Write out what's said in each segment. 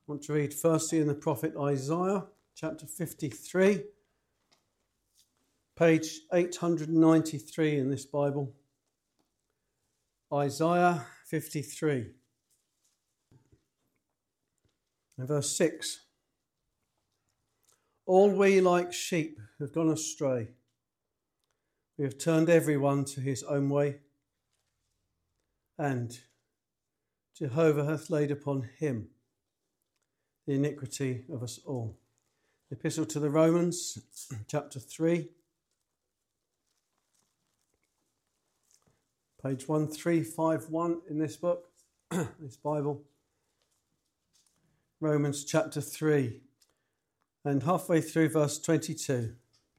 want to read firstly in the prophet Isaiah, chapter 53, page 893 in this Bible. Isaiah 53, and verse 6. All we like sheep have gone astray. We have turned everyone to his own way, and Jehovah hath laid upon him the iniquity of us all. The Epistle to the Romans, chapter 3, page 1351 in this book, this Bible. Romans chapter 3, and halfway through verse 22.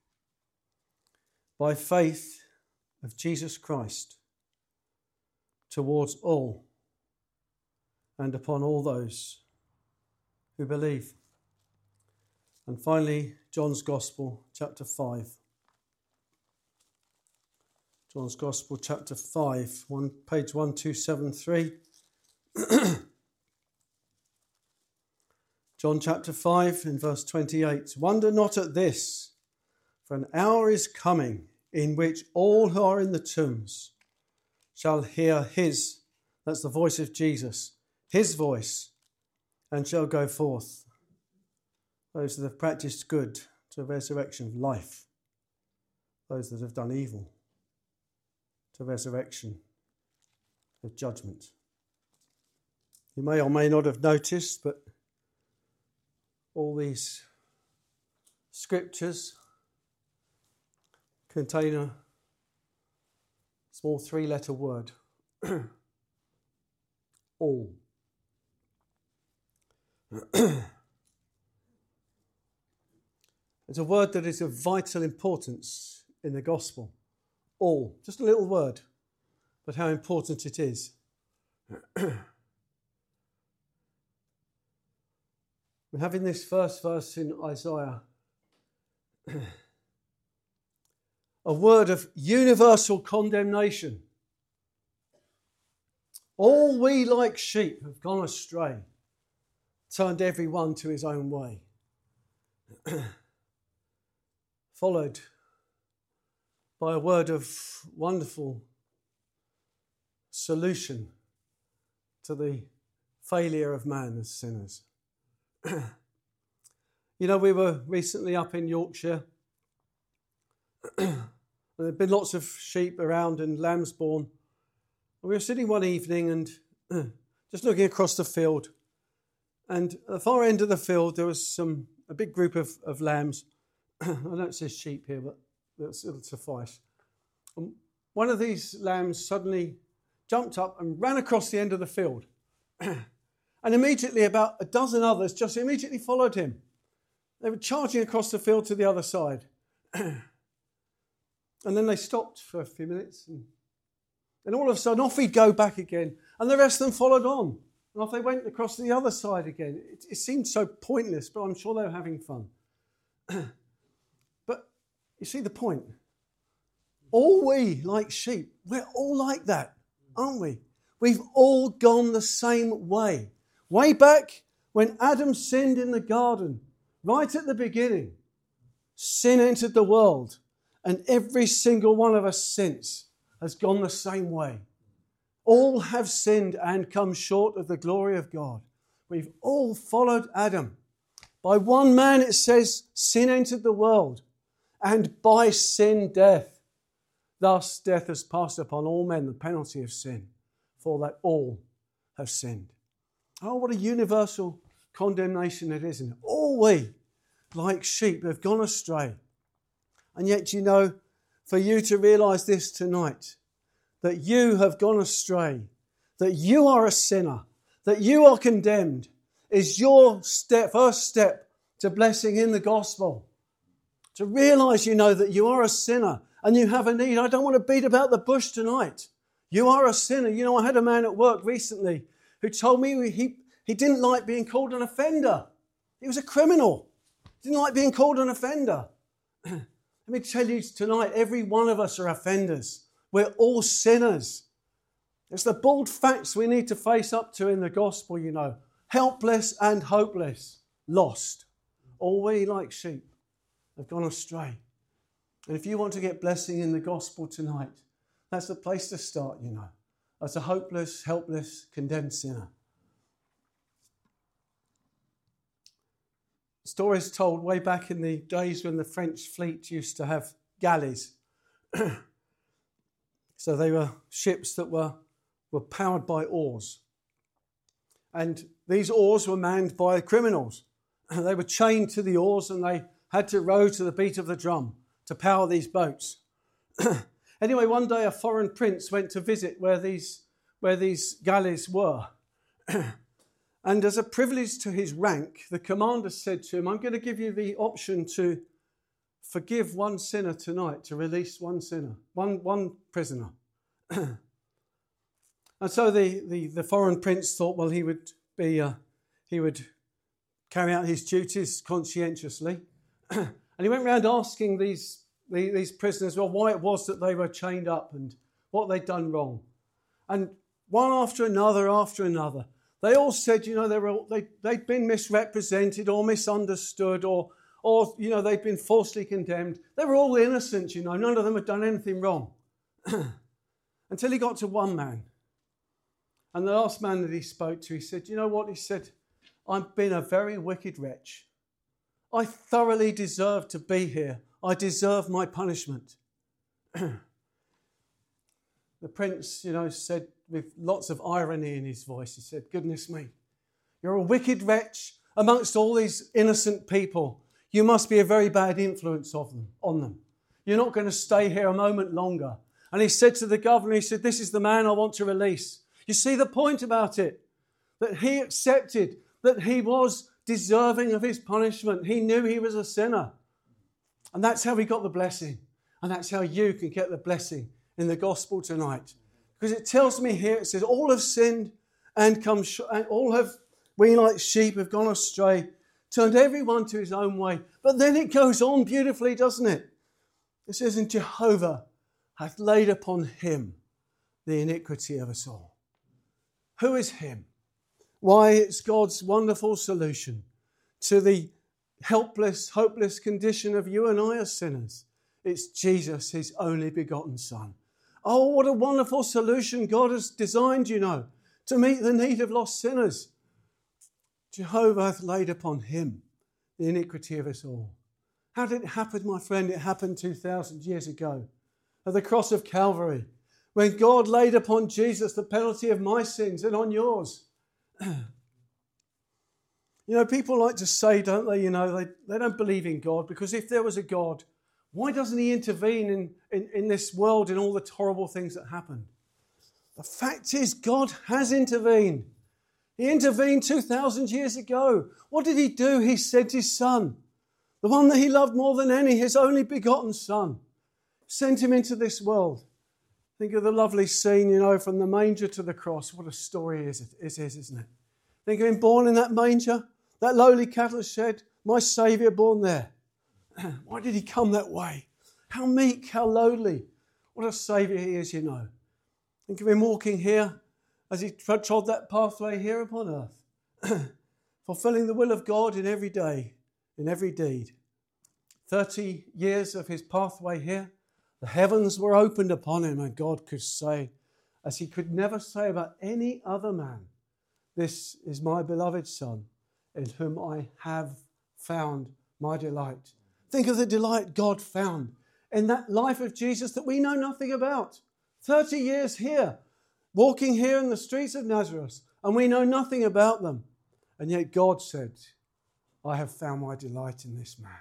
By faith of Jesus Christ, towards all and upon all those who believe. And finally, John's Gospel, chapter 5. John's Gospel, chapter 5, page 1273. John chapter 5 in verse 28. Wonder not at this, for an hour is coming in which all who are in the tombs shall hear his, that's the voice of Jesus, his voice, and shall go forth. Those that have practiced good to a resurrection of life. Those that have done evil to resurrection of judgment. You may or may not have noticed, but all these scriptures contain a small three-letter word. All. It's a word that is of vital importance in the gospel. All. Just a little word, but how important it is. We're having this first verse in Isaiah, a word of universal condemnation. All we like sheep have gone astray, turned every one to his own way. Followed by a word of wonderful solution to the failure of man as sinners. You know, we were recently up in Yorkshire. There had been lots of sheep around and lambs born. We were sitting one evening and just looking across the field. And at the far end of the field, there was a big group of lambs. I don't say sheep here, but it'll suffice. And one of these lambs suddenly jumped up and ran across the end of the field. And immediately about a dozen others just immediately followed him. They were charging across the field to the other side. And then they stopped for a few minutes. And all of a sudden, off he'd go back again. And the rest of them followed on. And off they went across to the other side again. It seemed so pointless, but I'm sure they were having fun. But you see the point. All we, like sheep, we're all like that, aren't we? We've all gone the same way. Way back when Adam sinned in the garden, right at the beginning, sin entered the world. And every single one of us since has gone the same way. All have sinned and come short of the glory of God. We've all followed Adam. By one man, it says, sin entered the world, and by sin, death. Thus, death has passed upon all men, the penalty of sin, for that all have sinned. Oh, what a universal condemnation it is. And all we, like sheep, have gone astray. And yet, you know, for you to realise this tonight, that you have gone astray, that you are a sinner, that you are condemned, is your first step to blessing in the gospel. To realise, you know, that you are a sinner and you have a need. I don't want to beat about the bush tonight. You are a sinner. You know, I had a man at work recently who told me he didn't like being called an offender. He was a criminal. He didn't like being called an offender. Let me tell you tonight, every one of us are offenders. We're all sinners. It's the bald facts we need to face up to in the gospel, you know. helpless and hopeless, lost. All we like sheep have gone astray. And if you want to get blessing in the gospel tonight, that's the place to start, you know, as a hopeless, helpless, condemned sinner. Stories told way back in the days when the French fleet used to have galleys. So they were ships that were powered by oars. And these oars were manned by criminals. They were chained to the oars and they had to row to the beat of the drum to power these boats. Anyway, one day a foreign prince went to visit where these galleys were. And as a privilege to his rank, the commander said to him, I'm going to give you the option to forgive one sinner tonight, to release one sinner, one prisoner. And so the foreign prince thought, well, he would carry out his duties conscientiously. And he went around asking these prisoners, well, why it was that they were chained up and what they'd done wrong. And one after another, they all said, you know, they'd been misrepresented or misunderstood or you know, they'd been falsely condemned. They were all innocent, you know. None of them had done anything wrong. Until he got to one man. And the last man that he spoke to, he said, you know what? He said, I've been a very wicked wretch. I thoroughly deserve to be here. I deserve my punishment. The prince, you know, said with lots of irony in his voice, he said, goodness me, you're a wicked wretch amongst all these innocent people. You must be a very bad influence on them. You're not going to stay here a moment longer. And he said to the governor, he said, this is the man I want to release. You see the point about it? That he accepted that he was deserving of his punishment. He knew he was a sinner. And that's how he got the blessing. And that's how you can get the blessing in the gospel tonight. Because it tells me here, it says, all have sinned and we like sheep have gone astray, turned everyone to his own way. But then it goes on beautifully, doesn't it? It says, and Jehovah hath laid upon him the iniquity of us all. Who is him? Why, it's God's wonderful solution to the helpless, hopeless condition of you and I as sinners. It's Jesus, his only begotten Son. Oh, what a wonderful solution God has designed, you know, to meet the need of lost sinners. Jehovah hath laid upon him the iniquity of us all. How did it happen, my friend? It happened 2,000 years ago at the cross of Calvary, when God laid upon Jesus the penalty of my sins and on yours. You know, people like to say, don't they, you know, they don't believe in God, because if there was a God, why doesn't he intervene in this world in all the horrible things that happen? The fact is, God has intervened. He intervened 2,000 years ago. What did he do? He sent his Son, the one that he loved more than any, his only begotten Son. Sent him into this world. Think of the lovely scene, you know, from the manger to the cross. What a story it is, isn't it? Think of him born in that manger, that lowly cattle shed, my Saviour born there. Why did he come that way? How meek, how lowly. What a Saviour he is, you know. Think of him walking here as he trod that pathway here upon earth, fulfilling the will of God in every day, in every deed. 30 years of his pathway here, the heavens were opened upon him, and God could say, as he could never say about any other man, this is my beloved Son, in whom I have found my delight. Think of the delight God found in that life of Jesus that we know nothing about. 30 years here, walking here in the streets of Nazareth, and we know nothing about them. And yet God said, I have found my delight in this man.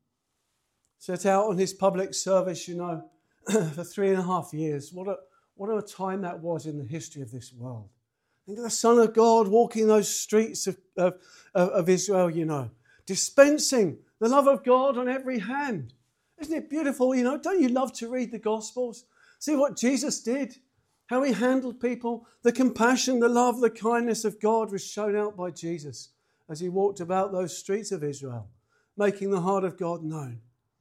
Set out on his public service, you know, for 3.5 years. What a time that was in the history of this world. Think of the Son of God walking those streets of Israel, you know, dispensing the love of God on every hand. Isn't it beautiful, you know? Don't you love to read the Gospels? See what Jesus did, how he handled people. The compassion, the love, the kindness of God was shown out by Jesus as he walked about those streets of Israel, making the heart of God known.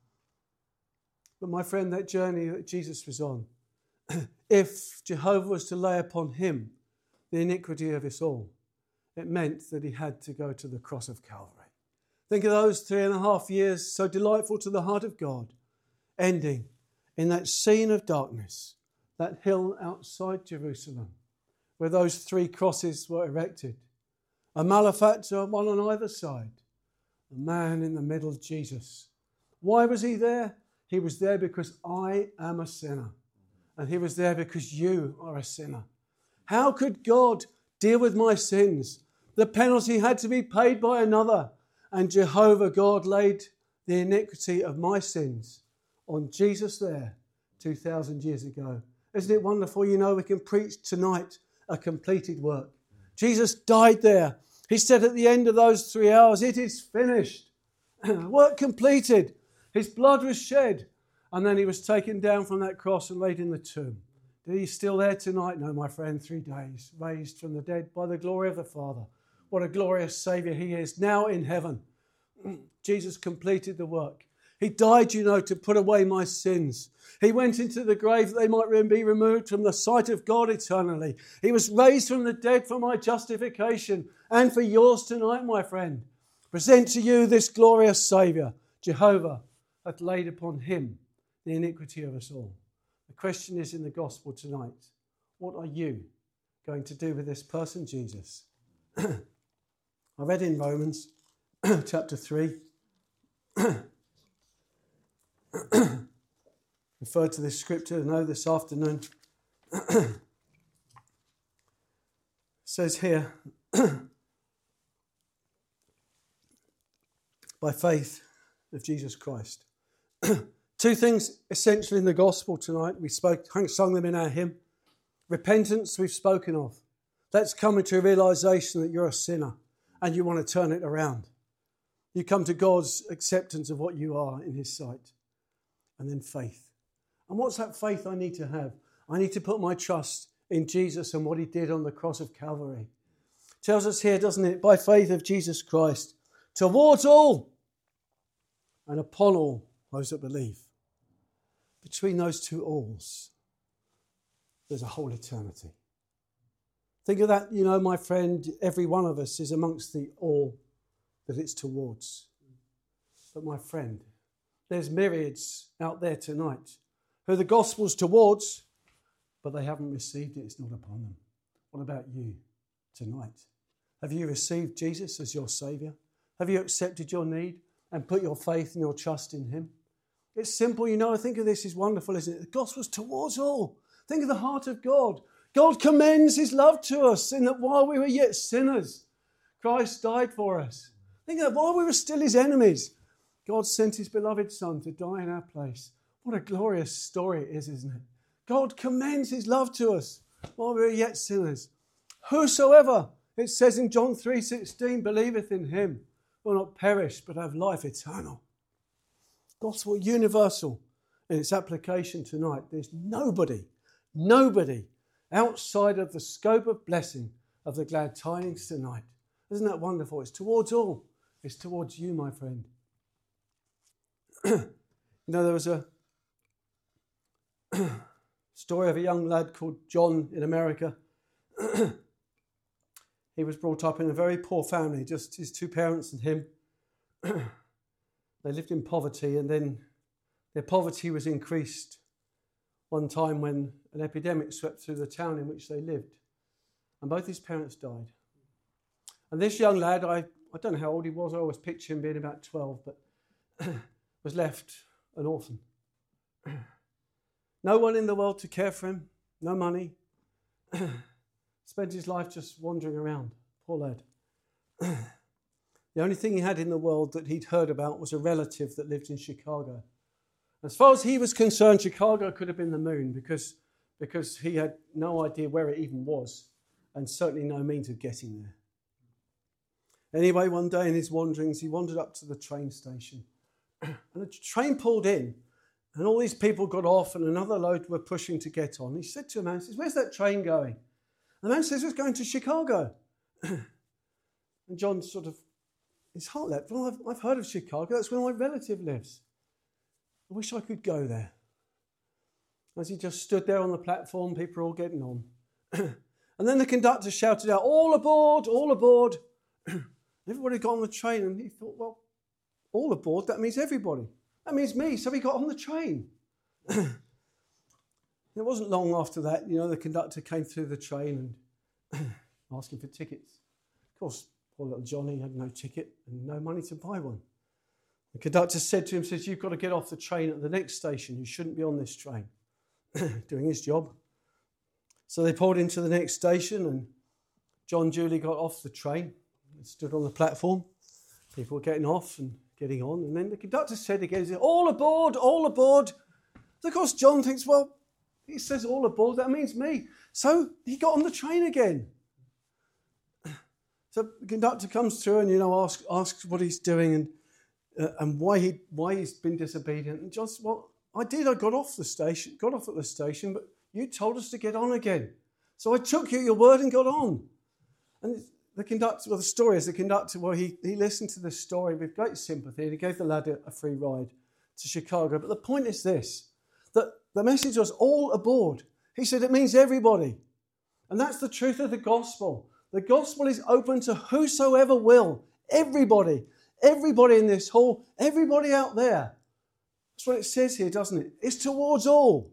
But my friend, that journey that Jesus was on, if Jehovah was to lay upon him the iniquity of us all, it meant that he had to go to the cross of Calvary. Think of those 3.5 years, so delightful to the heart of God, ending in that scene of darkness, that hill outside Jerusalem, where those 3 crosses were erected. A malefactor, one on either side. A man in the middle, Jesus. Why was he there? He was there because I am a sinner. And he was there because you are a sinner. How could God deal with my sins? The penalty had to be paid by another. And Jehovah God laid the iniquity of my sins on Jesus there 2,000 years ago. Isn't it wonderful? You know, we can preach tonight a completed work. Jesus died there. He said at the end of those 3 hours, it is finished. Work completed. His blood was shed. And then he was taken down from that cross and laid in the tomb. He's still there tonight? No, my friend, 3 days, raised from the dead by the glory of the Father. What a glorious Saviour he is, now in heaven. Jesus completed the work. He died, you know, to put away my sins. He went into the grave that they might be removed from the sight of God eternally. He was raised from the dead for my justification and for yours tonight, my friend. Present to you this glorious Saviour. Jehovah hath laid upon him the iniquity of us all. The question is in the gospel tonight, what are you going to do with this person, Jesus? I read in Romans chapter 3, referred to this scripture, this afternoon. It says here, by faith of Jesus Christ. 2 things essential in the gospel tonight. We sung them in our hymn. Repentance we've spoken of. That's coming to a realisation that you're a sinner and you want to turn it around. You come to God's acceptance of what you are in his sight. And then faith. And what's that faith I need to have? I need to put my trust in Jesus and what he did on the cross of Calvary. It tells us here, doesn't it? By faith of Jesus Christ, towards all and upon all those that believe. Between those 2 alls, there's a whole eternity. Think of that, my friend, every one of us is amongst the all that it's towards. But my friend, there's myriads out there tonight who the gospel's towards, but they haven't received it. It's not upon them. What about you tonight? Have you received Jesus as your Saviour? Have you accepted your need and put your faith and your trust in him? It's simple, I think of this is wonderful, isn't it? The gospel's towards all. Think of the heart of God. God commends his love to us in that while we were yet sinners, Christ died for us. Think of that, while we were still his enemies, God sent his beloved Son to die in our place. What a glorious story it is, isn't it? God commends his love to us while we were yet sinners. Whosoever, it says in John 3:16, believeth in him will not perish but have life eternal. Gospel universal in its application tonight. There's nobody outside of the scope of blessing of the glad tidings tonight. Isn't that wonderful? It's towards all. It's towards you, my friend. There was a story of a young lad called John in America. He was brought up in a very poor family, just his 2 parents and him. They lived in poverty, and then their poverty was increased one time when an epidemic swept through the town in which they lived. And both his parents died. And this young lad, I don't know how old he was, I always picture him being about 12, but was left an orphan. No one in the world to care for him, no money. Spent his life just wandering around, poor lad. The only thing he had in the world that he'd heard about was a relative that lived in Chicago. As far as he was concerned, Chicago could have been the moon because he had no idea where it even was and certainly no means of getting there. Anyway, one day in his wanderings, he wandered up to the train station and the train pulled in and all these people got off and another load were pushing to get on. He said to a man, he says, "Where's that train going?" The man says, "It's going to Chicago." And John sort of, his heart leapt. "Well, I've heard of Chicago. That's where my relative lives. I wish I could go there." As he just stood there on the platform, people were all getting on. And then the conductor shouted out, all aboard, all aboard. Everybody got on the train and he thought, well, all aboard, that means everybody. That means me. So he got on the train. It wasn't long after that, the conductor came through the train and asking for tickets. Of course, poor little Johnny had no ticket and no money to buy one. The conductor said to him, you've got to get off the train at the next station. You shouldn't be on this train. Doing his job. So they pulled into the next station and John duly got off the train and stood on the platform. People were getting off and getting on. And then the conductor said again, all aboard, all aboard. So of course, John thinks, well, he says all aboard, that means me. So he got on the train again. So the conductor comes through and, asks what he's doing and why he's been disobedient. And John says, well, I got off at the station, but you told us to get on again. So I took you at your word and got on. And the conductor, the story is the conductor, he listened to the story with great sympathy and he gave the lad a free ride to Chicago. But the point is this, that the message was all aboard. He said it means everybody. And that's the truth of the gospel. The gospel is open to whosoever will. Everybody. Everybody in this hall. Everybody out there. That's what it says here, doesn't it? It's towards all.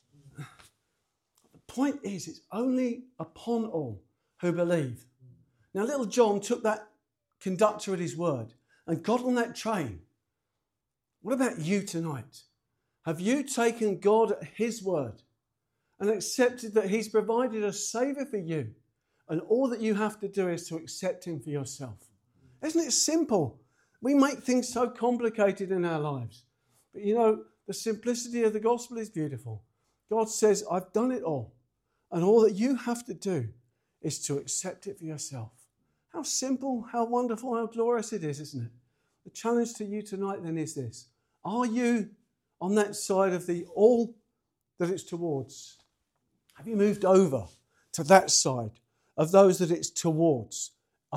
The point is, it's only upon all who believe. Now, little John took that conductor at his word and got on that train. What about you tonight? Have you taken God at his word and accepted that he's provided a saviour for you and all that you have to do is to accept him for yourself? Isn't it simple? We make things so complicated in our lives. But the simplicity of the gospel is beautiful. God says, I've done it all. And all that you have to do is to accept it for yourself. How simple, how wonderful, how glorious it is, isn't it? The challenge to you tonight then is this. Are you on that side of the all that it's towards? Have you moved over to that side of those that it's towards?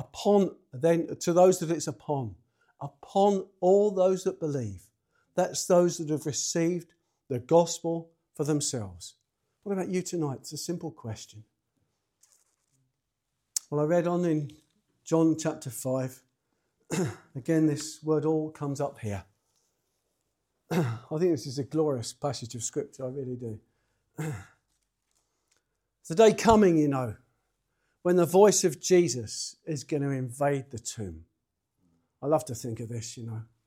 To those that it's upon all those that believe. That's those that have received the gospel for themselves. What about you tonight? It's a simple question. Well, I read on in John chapter 5. Again, this word all comes up here. I think this is a glorious passage of scripture, I really do. There's a day coming, when the voice of Jesus is going to invade the tomb. I love to think of this,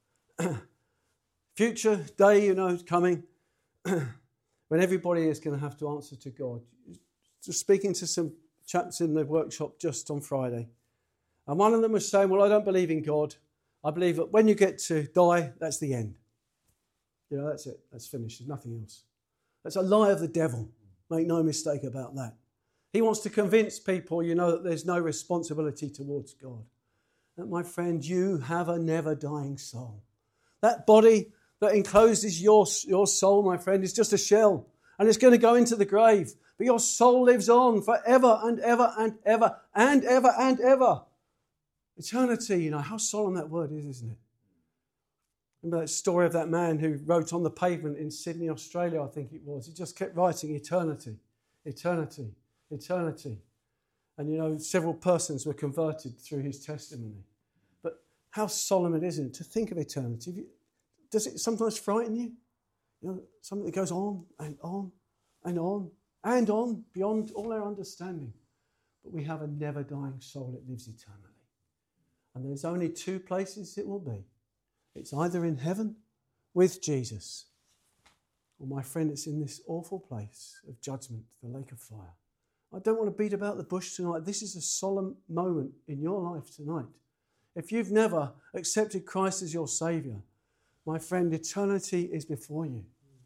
Future day, coming, when everybody is going to have to answer to God. Just speaking to some chaps in the workshop just on Friday. And one of them was saying, well, I don't believe in God. I believe that when you get to die, that's the end. That's it. That's finished. There's nothing else. That's a lie of the devil. Make no mistake about that. He wants to convince people, that there's no responsibility towards God. That, my friend, you have a never-dying soul. That body that encloses your soul, my friend, is just a shell. And it's going to go into the grave. But your soul lives on forever and ever and ever and ever and ever. Eternity, how solemn that word is, isn't it? Remember that story of that man who wrote on the pavement in Sydney, Australia, I think it was. He just kept writing eternity, eternity, eternity. And, several persons were converted through his testimony. But how solemn it isn't to think of eternity. Does it sometimes frighten you? Something that goes on and on and on and on beyond all our understanding. But we have a never-dying soul that lives eternally. And there's only two places it will be. It's either in heaven with Jesus, or, my friend, it's in this awful place of judgment, the lake of fire. I don't want to beat about the bush tonight. This is a solemn moment in your life tonight. If you've never accepted Christ as your Saviour, my friend, eternity is before you.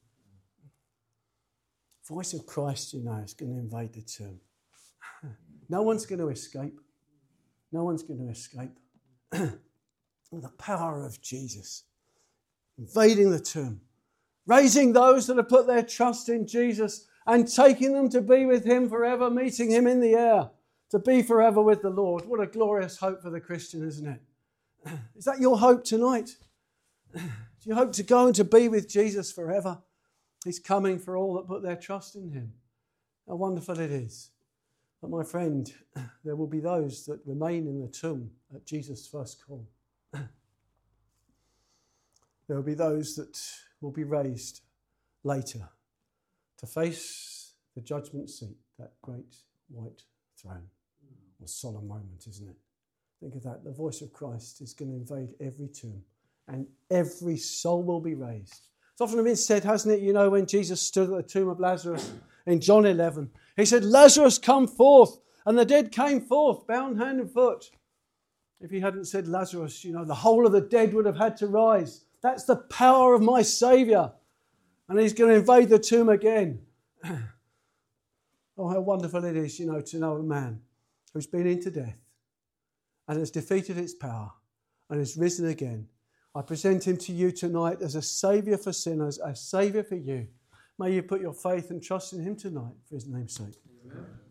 Voice of Christ, is going to invade the tomb. No one's going to escape. No one's going to escape. The power of Jesus invading the tomb, raising those that have put their trust in Jesus and taking them to be with him forever, meeting him in the air, to be forever with the Lord. What a glorious hope for the Christian, isn't it? Is that your hope tonight? Do you hope to go and to be with Jesus forever? He's coming for all that put their trust in him. How wonderful it is. But my friend, there will be those that remain in the tomb at Jesus' first call. There will be those that will be raised later to face the judgment seat, that great white throne. A solemn moment, isn't it? Think of that. The voice of Christ is going to invade every tomb and every soul will be raised. It's often been said, hasn't it, you know, when Jesus stood at the tomb of Lazarus in John 11, he said, Lazarus, come forth. And the dead came forth, bound hand and foot. If he hadn't said Lazarus, you know, the whole of the dead would have had to rise. That's the power of my Saviour. And he's going to invade the tomb again. Oh, how wonderful it is, you know, to know a man who's been into death and has defeated its power and has risen again. I present him to you tonight as a saviour for sinners, a saviour for you. May you put your faith and trust in him tonight for his name's sake. Amen.